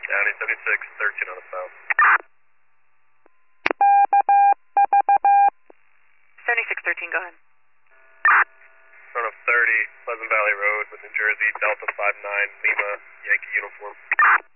County 7613 on the south. 7613, go ahead. Front of 30, Pleasant Valley Road with New Jersey, Delta 59, Lima, Yankee uniform.